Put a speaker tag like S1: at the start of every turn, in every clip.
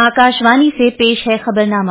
S1: आकाशवाणी से पेश है खबरनामा।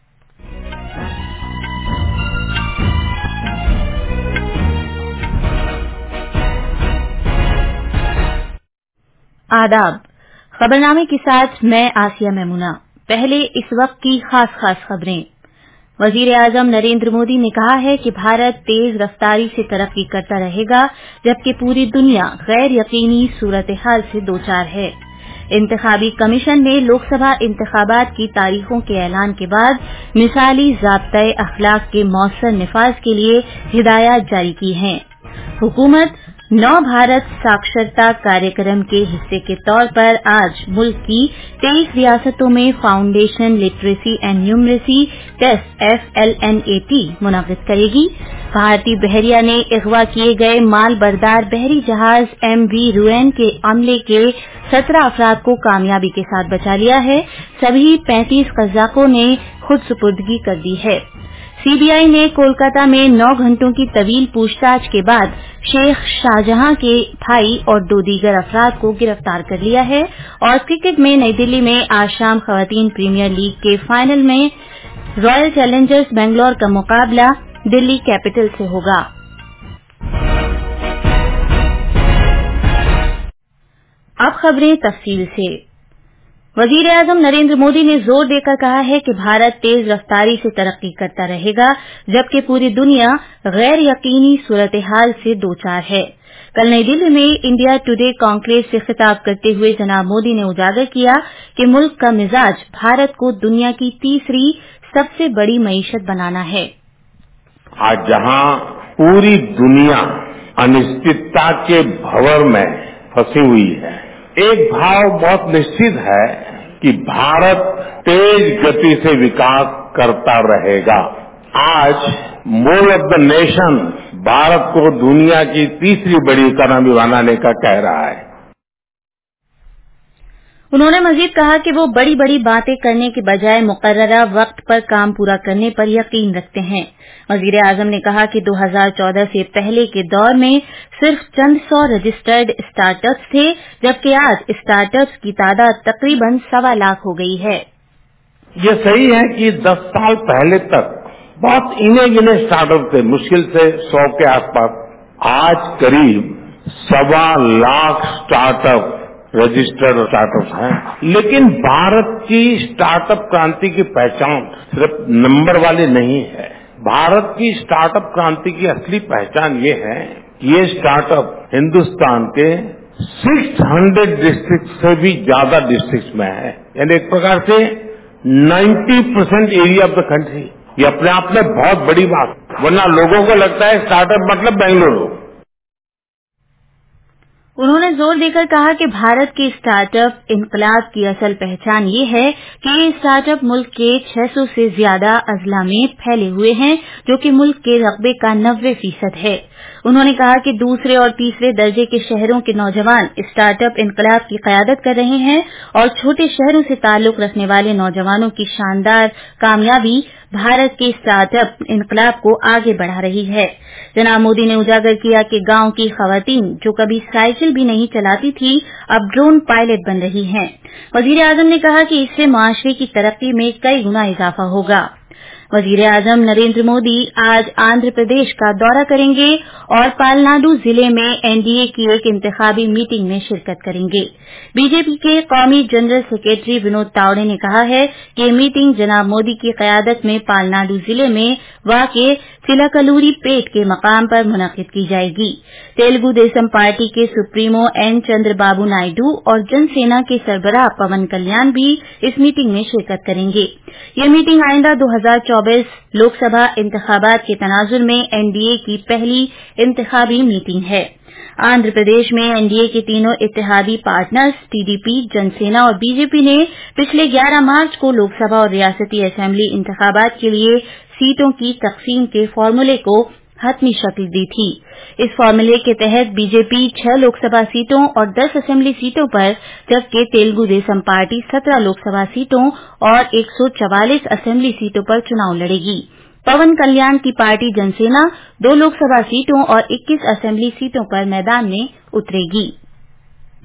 S1: आदाब। खबरनामे के साथ मैं आसिया मेमुना। पहले इस वक्त की खास खबरें। वजीर आजम नरेंद्र मोदी ने कहा है कि भारत तेज रफ्तारी से तरक्की करता रहेगा, जबकि पूरी दुनिया गैर यकीनी सूरत-ए-हाल से दो चार है। इंतखाबी कमीशन ने लोकसभा इंतखाबात की तारीखों के ऐलान के बाद मिसाली ज़ाब्ता-ए अखलाक के मौसर निफाज के लिए हिदायत जारी की हैं। हुकूमत नव भारत साक्षरता कार्यक्रम के हिस्से के तौर पर आज मुल्क की 23 रियासतों में foundation literacy and numeracy test FLNAT मुनक़िद करेगी। भारतीय बहरिया ने अगवा किए गए माल बरदार बहरी जहाज MV रुएन के अमले के 17 अफराद को कामयाबी के साथ बचा लिया है। सभी 35 कज़ाकों ने खुद सुपुर्दगी कर दी है। CBI ने कोलकाता में 9 घंटों की तवील पूछताछ के बाद शेख शाहजहां के भाई और 2 दीगर अफराद को गिरफ्तार कर लिया है। और क्रिकेट में नई दिल्ली में आज शाम खवातीन प्रीमियर लीग के फाइनल में रॉयल चैलेंजर्स बेंगलोर का मुकाबला दिल्ली कैपिटल से होगा। अब खबरें तफसील से। वजीर आजम नरेंद्र मोदी ने जोर देकर कहा है कि भारत तेज रफ्तारी से तरक्की करता रहेगा, जबकि पूरी दुनिया गैर यकीनी सूरत-ए-हाल से दो चार है। कल नई दिल्ली में इंडिया टुडे कॉन्क्लेव से खिताब करते हुए जनाब मोदी ने उजागर किया कि मुल्क का मिजाज भारत को दुनिया की तीसरी सबसे बड़ी मईशत बनाना है।
S2: आज जहां पूरी दुनिया अनिश्चितता के भंवर में फंसी हुई है, एक भाव बहुत निश्चित है कि भारत तेज गति से विकास करता रहेगा। आज मोल ऑफ द नेशन भारत को दुनिया की तीसरी बड़ी इकोनॉमी बनाने का कह रहा है।
S1: उन्होंने मजीद कहा कि वो बड़ी बड़ी बातें करने के बजाय मुकर्ररा वक्त पर काम पूरा करने पर यकीन रखते हैं। वजीर आजम ने कहा कि 2014 से पहले के दौर में सिर्फ चंद 100 रजिस्टर्ड स्टार्टअप्स थे, जबकि आज स्टार्टअप्स की तादाद तकरीबन 1.25 लाख हो गई है।
S2: ये सही है कि 10 साल पहले तक बहुत इने गिने स्टार्टअप थे, मुश्किल से 100 के आसपास। आज करीब 1.25 लाख स्टार्टअप रजिस्टर्ड स्टार्टअप हैं। लेकिन भारत की स्टार्टअप क्रांति की पहचान सिर्फ नंबर वाली नहीं है। भारत की स्टार्टअप क्रांति की असली पहचान ये है कि ये स्टार्टअप हिंदुस्तान के 600 डिस्ट्रिक्ट से भी ज्यादा डिस्ट्रिक्ट में है, यानी एक प्रकार से 90% एरिया ऑफ द कंट्री। ये अपने आप में बहुत बड़ी बात, वरना लोगों को लगता है स्टार्टअप मतलब बेंगलुरु।
S1: उन्होंने जोर देकर कहा कि भारत के स्टार्टअप इनकलाब की असल पहचान ये है कि ये स्टार्टअप मुल्क के 600 से ज्यादा अजला में फैले हुए हैं, जो कि मुल्क के रकबे का 90% है। उन्होंने कहा कि दूसरे और तीसरे दर्जे के शहरों के नौजवान स्टार्टअप इनकलाब की क़यादत कर रहे हैं और छोटे शहरों से ताल्लुक रखने वाले नौजवानों की शानदार कामयाबी भारत के स्टार्टअप इनकलाब को आगे बढ़ा रही है। जनाब मोदी ने उजागर किया कि गांव की खवातीन जो कभी साइकिल भी नहीं चलाती थी, अब ड्रोन पायलट बन रही हैं। वजीर आजम ने कहा कि इससे माशरे की तरक्की में कई गुना इजाफा होगा। वजीर आजम नरेंद्र मोदी आज आंध्र प्रदेश का दौरा करेंगे और पालनाडु जिले में NDA की एक इंतखाबी मीटिंग में शिरकत करेंगे। बीजेपी के कौमी जनरल सेक्रेटरी विनोद तावड़े ने कहा है कि ये मीटिंग जनाब मोदी की क़यादत में पालनाडु जिले में वाक़े चिलाकलूरी पेट के मकाम पर मुनक़िद की जाएगी। तेलुगु देशम पार्टी के सुप्रीमो N चंद्रबाबू नायडू और जनसेना के सरबराह पवन कल्याण भी इस मीटिंग में शिरकत करेंगे। ये मीटिंग आइंदा 2024 लोकसभा इंतखाबात के तनाजुर में NDA की पहली इंतखाबी मीटिंग है। आंध्र प्रदेश में NDA के तीनों इत्तेहादी पार्टनर्स TDP, जनसेना और बीजेपी ने पिछले 11 मार्च को लोकसभा और रियासती असेंबली इंतखाबात के लिए सीटों की तकसीम के फॉर्मूले को हतमी शक्ल दी थी। इस फॉर्मूले के तहत बीजेपी 6 लोकसभा सीटों और 10 असेंबली सीटों पर, जबकि तेलुगु देशम पार्टी 17 लोकसभा सीटों और 144 असेंबली सीटों पर चुनाव लड़ेगी। पवन कल्याण की पार्टी जनसेना 2 लोकसभा सीटों और 21 असेंबली सीटों पर मैदान में उतरेगी।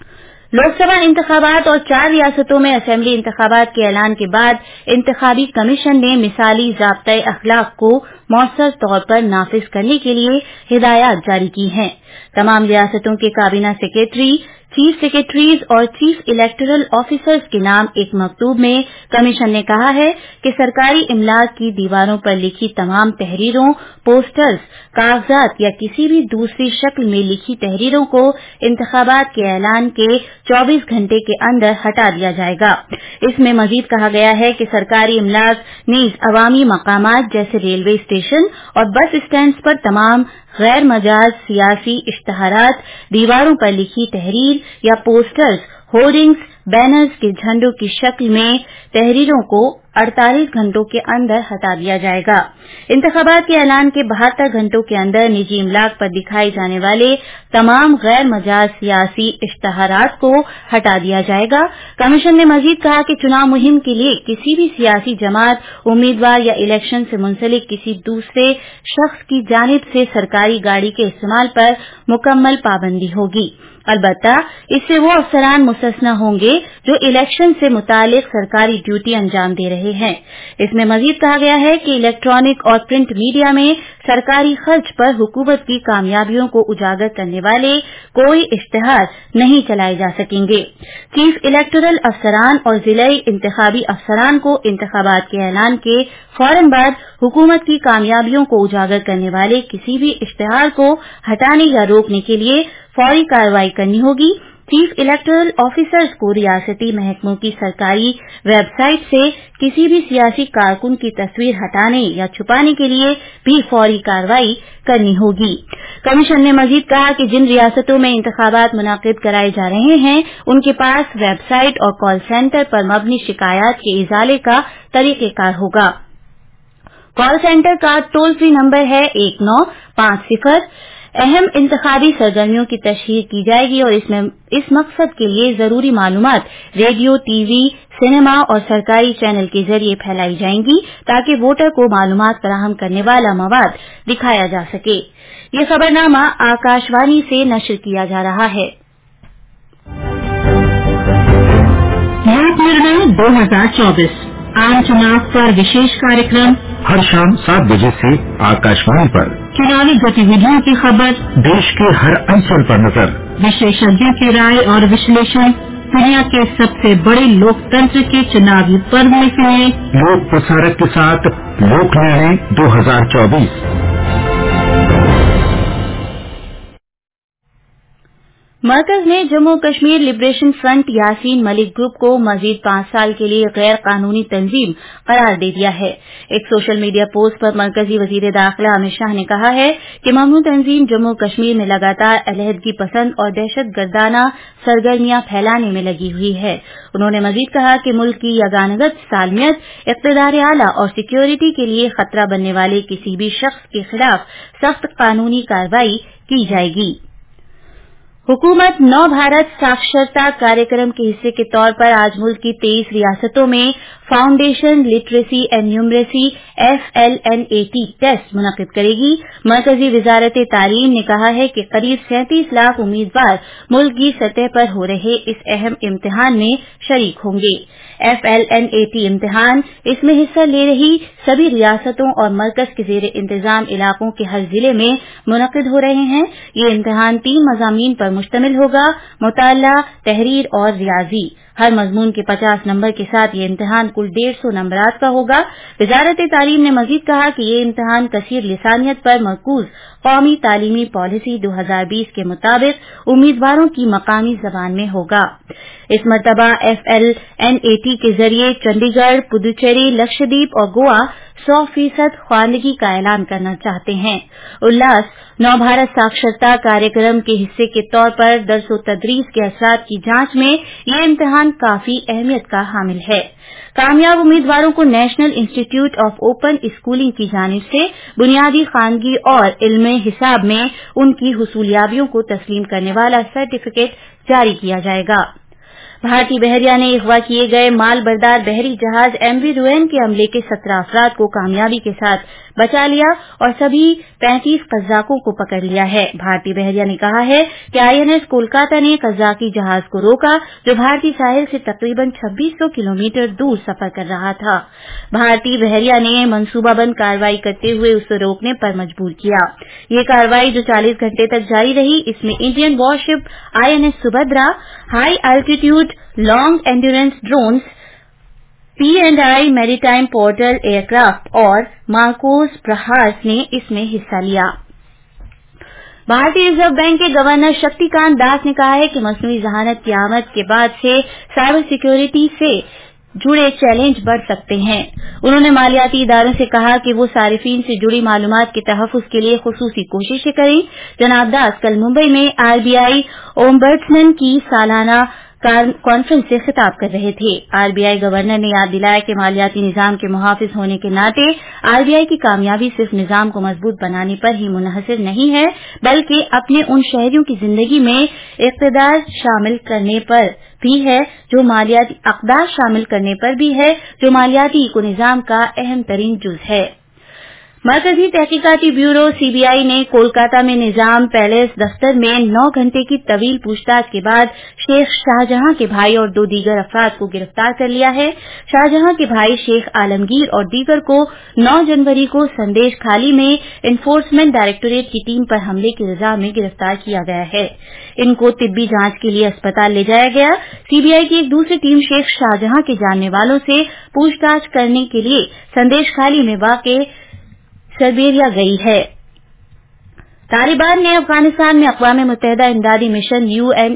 S1: लोकसभा इंतखाबात और 4 रियासतों में असेंबली इंतखाबात के ऐलान के बाद इंतखाबी कमीशन ने मिसाली ज़ाब्ता अखलाक को मौसर तौर पर नाफिज करने के लिए हिदायत जारी की हैं। तमाम रियासतों के काबीना सेक्रेटरी, चीफ सेक्रेटरीज और चीफ इलेक्टोरल ऑफिसर्स के नाम एक मकतूब में कमीशन ने कहा है कि सरकारी इमलाक की दीवारों पर लिखी तमाम तहरीरों, पोस्टर्स, कागजात या किसी भी दूसरी शक्ल में लिखी तहरीरों को इंतखाबात के ऐलान के 24 घंटे के अंदर हटा दिया जाएगा। इसमें मजीद कहा गया है कि सरकारी इमलाक नीज अवामी मकामात जैसे रेलवे स्टेशन और बस स्टैंड्स पर तमाम गैर मजाज सियासी इश्तहारात, दीवारों पर लिखी तहरीर या पोस्टर्स, होर्डिंग्स, बैनर्स के झंडों की शक्ल में तहरीरों को 48 घंटों के अंदर हटा दिया जाएगा। इंतखाबात के ऐलान के 72 घंटों के अंदर निजी इमलाक पर दिखाई जाने वाले तमाम गैर मजाज सियासी इश्तहारात को हटा दिया जाएगा। कमीशन ने मजीद कहा कि चुनाव मुहिम के लिए किसी भी सियासी जमात, उम्मीदवार या इलेक्शन से मुंसलिक किसी दूसरे शख्स की जानिब से सरकारी गाड़ी के इस्तेमाल पर मुकम्मल पाबंदी होगी। अलबत्ता इससे वो अफसरान मुस्तस्ना होंगे जो इलेक्शन से मुतालिक सरकारी ड्यूटी अंजाम दे रहे हैं। इसमें मजीद कहा गया है कि इलेक्ट्रॉनिक और प्रिंट मीडिया में सरकारी खर्च पर हुकूमत की कामयाबियों को उजागर करने वाले कोई इश्तिहार नहीं चलाए जा सकेंगे। चीफ इलेक्टोरल अफसरान और जिलाई इंतखाबी अफसरान को इंतखाबात के ऐलान के फौरन बाद हुकूमत की कामयाबियों को उजागर करने वाले किसी भी इश्तिहार को हटाने या रोकने के लिए फौरी कार्रवाई करनी होगी। चीफ इलेक्टोरल ऑफिसर्स को रियासती महकमों की सरकारी वेबसाइट से किसी भी सियासी कारकुन की तस्वीर हटाने या छुपाने के लिए भी फौरी कार्रवाई करनी होगी। कमीशन ने मजीद कहा कि जिन रियासतों में इंतखाबात मुनाकिद कराए जा रहे हैं उनके पास वेबसाइट और कॉल सेंटर पर मबनी शिकायत के इजाले का तरीकेकार होगा। कॉल सेंटर का टोल फ्री नंबर है 1950। अहम इंतखाबी सरगर्मियों की तशहीर की जाएगी और इस मकसद के लिए जरूरी मालूमात रेडियो, टीवी, सिनेमा और सरकारी चैनल के जरिए फैलाई जाएंगी ताकि वोटर को मालूमात फराहम करने वाला मवाद दिखाया जा सके। ये खबरनामा आकाशवाणी से नश्र किया जा रहा है।
S3: लोक निर्णय 2024 आम चुनाव पर विशेष कार्यक्रम
S4: हर शाम 7 बजे से आकाशवाणी पर।
S3: चुनावी गतिविधियों की खबर,
S4: देश के हर अंचल पर नजर,
S3: विशेषज्ञों की राय और विश्लेषण, दुनिया के सबसे बड़े लोकतंत्र के चुनावी पर्व में सुनिए
S4: लोक प्रसारक के साथ लोक निर्णय 2024।
S1: मरकज ने Jammu Kashmir liberation front Yasin Malik group को मजीद 5 साल के लिए गैर कानूनी तंजीम करार दे दिया है। एक सोशल मीडिया पोस्ट पर मरकजी वजीर दाखिला अमित शाह ने कहा है कि ममनू तंजीम जम्मू कश्मीर में लगातार अलहदगी पसंद और दहशत गर्दाना सरगर्मियां फैलाने में लगी हुई है। उन्होंने मजीद कहा कि मुल्क की यगानगत सालमियत, इक़्तिदार आला और सिक्योरिटी के लिए खतरा बनने वाले किसी भी शख्स के खिलाफ सख्त कानूनी कार्रवाई की जाएगी। हुकूमत नव भारत साक्षरता कार्यक्रम के हिस्से के तौर पर आज मुल्क की 23 रियासतों में foundation literacy and numeracy FLNAT test मुनक़िद करेगी। मरकजी वजारत तालीम ने कहा है कि करीब 37 लाख उम्मीदवार मुल्क की सतह पर हो रहे इस अहम इम्तिहान में शरीक होंगे। FLNAT इम्तिहान इसमें हिस्सा ले रही सभी रियासतों और मरकज के जेर इंतजाम इलाकों के हर जिले में मुनक़िद हो रहे हैं। ये इम्तिहान 3 मज़ामीन पर मुश्तमिल होगा: मुताला, तहरीर और रियाजी। हर मजमून के 50 नंबर के साथ ये इम्तिहान कुल 150 नंबरात का होगा। वजारत तालीम ने मजीद कहा कि ये इम्तिहान कसीर लिसानियत पर मरकूज कौमी तालीमी पॉलिसी 2020 के मुताबिक उम्मीदवारों की मकामी जबान में होगा। इस मरतबा FLNAT के जरिए चंडीगढ़, पुदुचेरी, लक्षद्वीप और गोवा 100% ख्वानगी का ऐलान करना चाहते हैं। उल्लास नव भारत साक्षरता कार्यक्रम के हिस्से के तौर पर दर्स व तदरीस के असरात की जांच में ये इम्तिहान काफी अहमियत का हामिल है। कामयाब उम्मीदवारों को national institute of open schooling की जानिब से बुनियादी खानगी और इल्मे हिसाब में उनकी हुसूलियाबियों को तस्लीम करने वाला सर्टिफिकेट जारी किया जाएगा। भारतीय बहरिया ने अगवा किए गए माल बरदार बहरी जहाज MV रुएन के हमले के 17 अफराद को कामयाबी के साथ बचा लिया और सभी 35 कज़ाकों को पकड़ लिया है। भारतीय बहरिया ने कहा है कि INS कोलकाता ने कज़ाकी जहाज को रोका जो भारतीय साहिल से तकरीबन 2600 किलोमीटर दूर सफर कर रहा था। भारतीय बहरिया ने मंसूबाबंद कार्रवाई करते हुए उसे रोकने पर मजबूर किया। ये कार्रवाई जो 40 घंटे तक जारी रही, इसमें Indian warship INS Subhadra, high altitude long endurance drones, P&I maritime patrol aircraft और मार्कोस प्रहास ने इसमें हिस्सा लिया। भारतीय रिजर्व बैंक के गवर्नर शक्तिकांत दास ने कहा है कि मसनूई ज़हानत की आमद के बाद से साइबर सिक्योरिटी से जुड़े चैलेंज बढ़ सकते हैं। उन्होंने मालियाती इदारों से कहा कि वो सारिफीन से जुड़ी मालूमात के तहफ़्फ़ुज़ के लिए खुसूसी कोशिशें करें। जनाब दास कल मुंबई में RBI ओम्बड्समैन की सालाना कॉन्फ्रेंस से खिताब कर रहे थे। RBI गवर्नर ने याद दिलाया कि मालियाती निजाम के मुहाफिज होने के नाते RBI की कामयाबी सिर्फ निजाम को मजबूत बनाने पर ही मुनहसर नहीं है, बल्कि अपने उन शहरियों की जिंदगी में इक़्तिदार शामिल करने पर भी है जो मालियाती इको निजाम का अहम तरीन जुज़ है। मरकजी तहकीकाती ब्यूरो CBI ने कोलकाता में निजाम पैलेस दफ्तर में 9 घंटे की तवील पूछताछ के बाद शेख शाहजहां के भाई और 2 दीगर अफराद को गिरफ्तार कर लिया है। शाहजहां के भाई शेख आलमगीर और दीगर को 9 जनवरी को संदेश खाली में एनफोर्समेंट डायरेक्टोरेट की टीम पर हमले की इल्जाम में गिरफ्तार किया गया है। इनको तिब्बी जांच के लिए अस्पताल ले जाया गया। CBI की एक दूसरी टीम शेख शाहजहां के जानने वालों से पूछताछ करने के लिए संदेश खाली में वाक़ सर्बेरिया गई है। तालिबान ने अफगानिस्तान में अक़वाम मुत्तहिदा इमदादी मिशन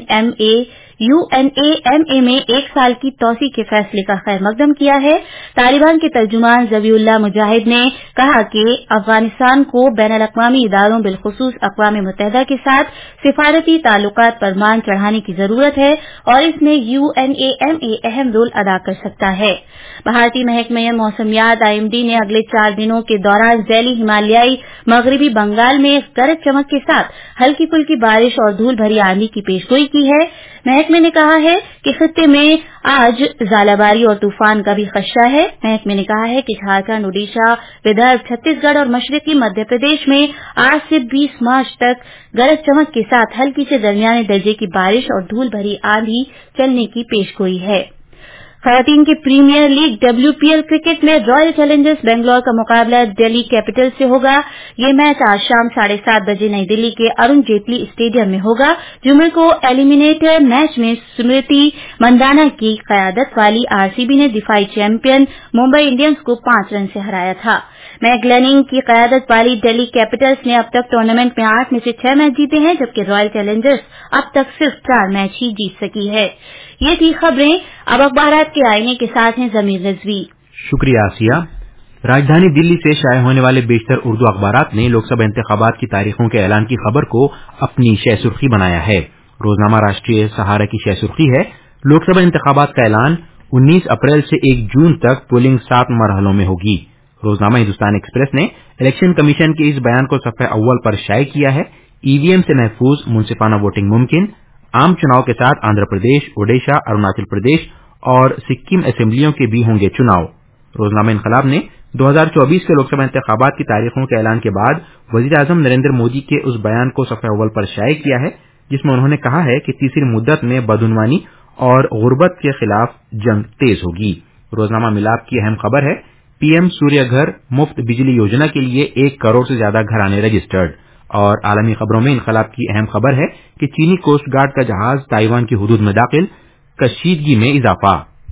S1: UNAMA में 1 साल की तौसी के फैसले का खैर मकदम किया है। तालिबान के तर्जुमान ज़बीउल्लाह मुजाहिद ने कहा कि अफगानिस्तान को बैनुल-अक़वामी इदारों बिलख़ुसूस अक़वाम मुत्तहिदा के साथ सिफारती ताल्लुकात पर मान चढ़ाने की जरूरत है और इसमें UNAMA अहम रोल अदा कर सकता है। भारतीय महकमे मौसमियात IMD ने अगले 4 दिनों के दौरान ज़ैली हिमालयाई मगरबी बंगाल में गरज चमक के साथ हल्की फुल्की बारिश और धूल भरी आंधी की पेशगोई की है। महकमे ने कहा है कि खित्ते में आज ज़ालाबारी और तूफान का भी खदशा है। महकमे ने कहा है कि झारखंड, ओडिशा, विदर्भ, छत्तीसगढ़ और मशरकी मध्य प्रदेश में 8 से 20 मार्च तक गरज चमक के साथ हल्की से दरमियाने दर्जे की बारिश और धूल भरी आंधी चलने की पेशगोई है। खवातीन के प्रीमियर लीग WPL क्रिकेट में रॉयल चैलेंजर्स बेंगलौर का मुकाबला दिल्ली कैपिटल्स से होगा। ये मैच आज शाम 7:30 बजे नई दिल्ली के अरुण जेटली स्टेडियम में होगा। जुमे को एलिमिनेटर मैच में स्मृति मंदाना की क़यादत वाली RCB ने दिफाई चैंपियन मुंबई इंडियंस को 5 रन से हराया था। मैगलेनिंग की क़यादत वाली दिल्ली कैपिटल्स ने अब तक टूर्नामेंट में 8 में से 6 मैच जीते हैं, जबकि रॉयल चैलेंजर्स अब तक सिर्फ 4 मैच ही जीत सकी है। ये थी खबरें। अब अखबारात के आईने के साथ हैं ज़मीर रिजवी।
S5: शुक्रिया आसिया। राजधानी दिल्ली से शाये होने वाले बेशतर उर्दू अखबारात ने लोकसभा इंतखाबात की तारीखों के ऐलान की खबर को अपनी शह सुर्खी बनाया है। रोजनामा राष्ट्रीय सहारा की शह सुर्खी है, लोकसभा इंतखाबात का ऐलान 19 अप्रैल से 1 जून तक पोलिंग 7 मरहलों में होगी। रोजनामा हिंदुस्तान एक्सप्रेस ने इलेक्शन कमीशन के इस बयान को सफ़े अव्वल पर शाये किया है। EVM से महफूज मुंसिफाना वोटिंग मुमकिन, आम चुनाव के साथ आंध्र प्रदेश, ओडिशा, अरुणाचल प्रदेश और सिक्किम असेंबलियों के भी होंगे चुनाव। रोजनामा इनकलाब ने 2024 के लोकसभा इंतखाबात की तारीखों के ऐलान के बाद वजीर-ए-आज़म नरेंद्र मोदी के उस बयान को सफ़े अव्वल पर शाये किया है, जिसमें उन्होंने कहा है कि तीसरी मुद्दत में बदउनवानी और गुर्बत के खिलाफ जंग तेज होगी। रोजनामा मिलाप की अहम खबर है, PM सूर्य घर मुफ्त बिजली योजना के लिए 1 करोड़ से ज्यादा घराने रजिस्टर्ड। और आलमी खबरों में इनकलाब की अहम खबर है कि चीनी कोस्ट गार्ड का जहाज ताइवान की हुदूद में दाखिल, कशीदगी में इजाफा।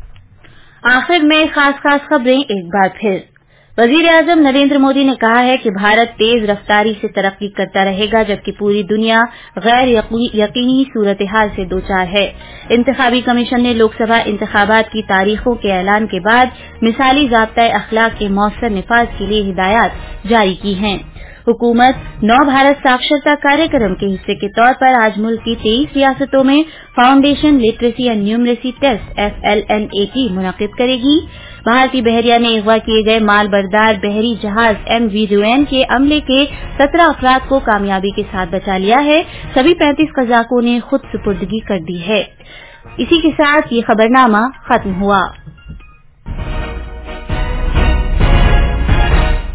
S1: आखिर में खास खबरें एक बार फिर। वजीर-ए-आज़म नरेंद्र मोदी ने कहा है कि भारत तेज रफ्तारी से तरक्की करता रहेगा, जबकि पूरी दुनिया गैर यकीनी सूरत हाल से दोचार है। इंतखाबी कमीशन ने लोकसभा इंतखाबात की तारीखों के ऐलान के बाद मिसाली ज़ाब्ता अखलाक के मौसर निफाज के लिए हिदायत जारी की हैं। हुकूमत नव भारत साक्षरता कार्यक्रम के हिस्से के तौर पर आज मुल्क की 23 रियासतों में foundation literacy and numeracy test FLNAT मुनक़िद करेगी। भारतीय बहरिया ने अगवा किए गए माल बरदार बहरी जहाज MV रुएन के अमले के 17 अफराद को कामयाबी के साथ बचा लिया है। सभी 35 कज़ाकों ने खुद सुपुर्दगी कर दी है। इसी के साथ ये खबरनामा खत्म हुआ।